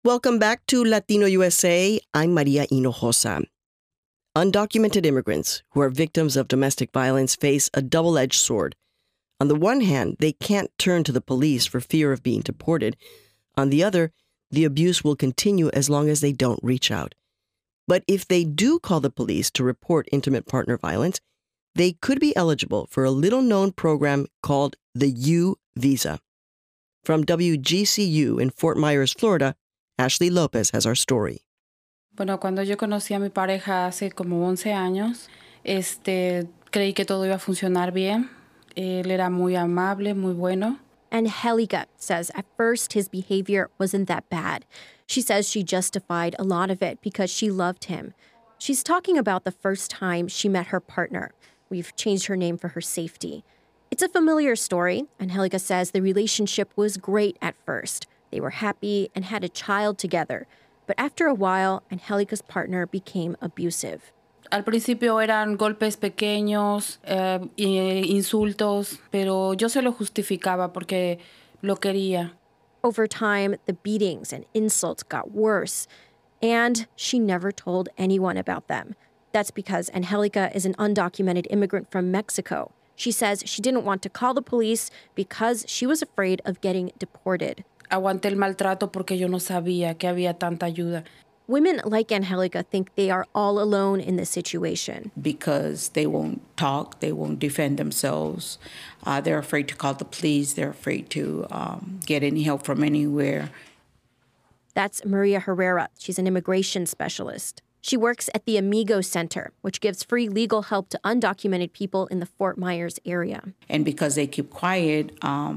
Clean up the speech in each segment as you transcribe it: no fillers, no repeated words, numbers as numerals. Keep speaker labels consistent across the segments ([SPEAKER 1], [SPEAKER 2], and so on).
[SPEAKER 1] Welcome back to Latino USA. I'm Maria Hinojosa. Undocumented immigrants who are victims of domestic violence face a double-edged sword. On the one hand, they can't turn to the police for fear of being deported. On the other, the abuse will continue as long as they don't reach out. But if they do call the police to report intimate partner violence, they could be eligible for a little-known program called the U Visa. From WGCU in Fort Myers, Florida, Ashley Lopez has our story.
[SPEAKER 2] Bueno, cuando yo conocí a mi pareja hace como 11 años, creí que todo iba a funcionar bien. Él era muy amable, muy bueno.
[SPEAKER 3] Angelica says at first his behavior wasn't that bad. She says she justified a lot of it because she loved him. She's talking about the first time she met her partner. We've changed her name for her safety. It's a familiar story. Angelica says the relationship was great at first. They were happy and had a child together. But after a while, Angelica's partner became abusive.
[SPEAKER 2] Al principio eran golpes pequeños, insultos, pero yo se lo justificaba porque lo quería.
[SPEAKER 3] Over time, the beatings and insults got worse, and she never told anyone about them. That's because Angelica is an undocumented immigrant from Mexico. She says she didn't want to call the police because she was afraid of getting deported.
[SPEAKER 2] Aguanté el maltrato porque yo no sabía que había tanta ayuda.
[SPEAKER 3] Women like Angelica think they are all alone in this situation.
[SPEAKER 4] Because they won't talk, they won't defend themselves. They're afraid to call the police. They're afraid to get any help from anywhere.
[SPEAKER 3] That's Maria Herrera. She's an immigration specialist. She works at the Amigo Center, which gives free legal help to undocumented people in the Fort Myers area.
[SPEAKER 4] And because they keep quiet,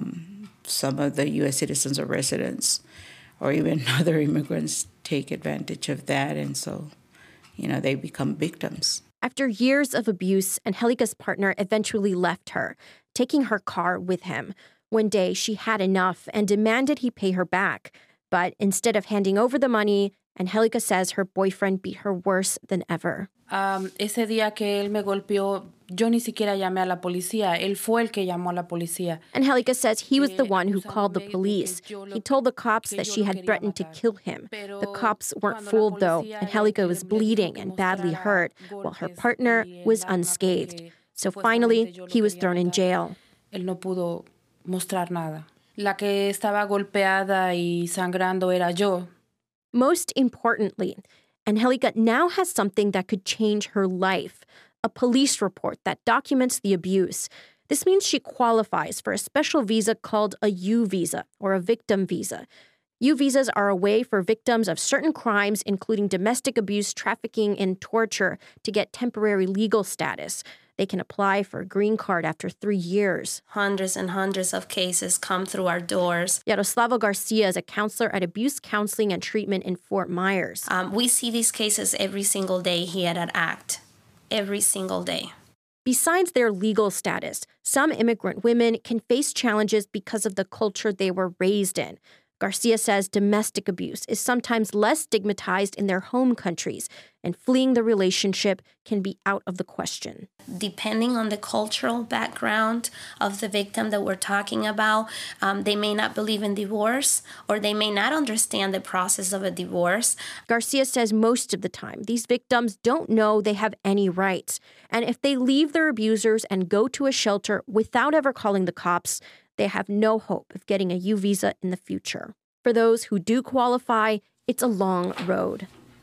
[SPEAKER 4] some of the U.S. citizens or residents or even other immigrants take advantage of that. And so, they become victims.
[SPEAKER 3] After years of abuse, Angelica's partner eventually left her, taking her car with him. One day, she had enough and demanded he pay her back. But instead of handing over the money, Angelica says her boyfriend beat her worse than ever.
[SPEAKER 2] Ese día que él me golpeó, yo ni siquiera llamé a la policía. Él fue el que llamó a la policía.
[SPEAKER 3] Angelica says he was the one who called the police. He told the cops that she had threatened to kill him. The cops weren't fooled, though. Angelica was bleeding and badly hurt, while her partner was unscathed. So finally, he was thrown in jail.
[SPEAKER 2] Él no pudo mostrar nada. La que estaba golpeada y sangrando era yo.
[SPEAKER 3] Most importantly, Angelica now has something that could change her life, a police report that documents the abuse. This means she qualifies for a special visa called a U visa, or a victim visa. U visas are a way for victims of certain crimes, including domestic abuse, trafficking, and torture, to get temporary legal status. They can apply for a green card after 3 years.
[SPEAKER 5] Hundreds and hundreds of cases come through our doors.
[SPEAKER 3] Yaroslavo Garcia is a counselor at Abuse Counseling and Treatment in Fort Myers.
[SPEAKER 5] We see these cases every single day here at ACT. Every single day.
[SPEAKER 3] Besides their legal status, some immigrant women can face challenges because of the culture they were raised in. Garcia says domestic abuse is sometimes less stigmatized in their home countries, and fleeing the relationship can be out of the question.
[SPEAKER 5] Depending on the cultural background of the victim that we're talking about, they may not believe in divorce, or they may not understand the process of a divorce.
[SPEAKER 3] Garcia says most of the time, these victims don't know they have any rights. And if they leave their abusers and go to a shelter without ever calling the cops, they have no hope of getting a U visa in the future. For those who do qualify, it's a long road.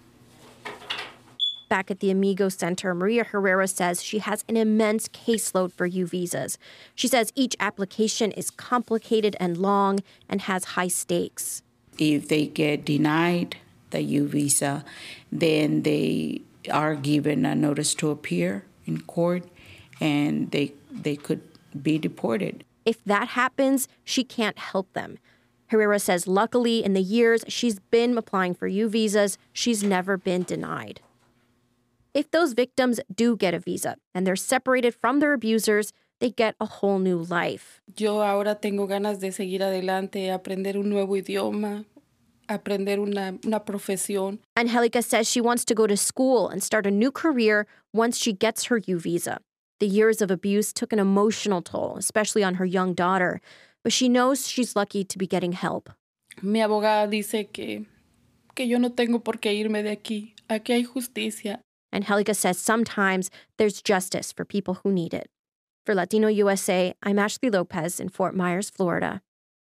[SPEAKER 3] Back at the Amigo Center, Maria Herrera says she has an immense caseload for U visas. She says each application is complicated and long and has high stakes.
[SPEAKER 4] If they get denied the U visa, then they are given a notice to appear in court, and they could be deported.
[SPEAKER 3] If that happens, she can't help them. Herrera says luckily, in the years she's been applying for U visas, she's never been denied. If those victims do get a visa and they're separated from their abusers, they get a whole new life.
[SPEAKER 2] Yo ahora tengo ganas de seguir adelante, aprender un nuevo idioma, aprender una profesión.
[SPEAKER 3] Angelica says she wants to go to school and start a new career once she gets her U visa. The years of abuse took an emotional toll, especially on her young daughter, but she knows she's lucky to be getting help.
[SPEAKER 2] Mi abogada dice que que yo no tengo por qué irme de aquí. Aquí hay justicia.
[SPEAKER 3] Angelica says sometimes there's justice for people who need it. For Latino USA, I'm Ashley Lopez in Fort Myers, Florida.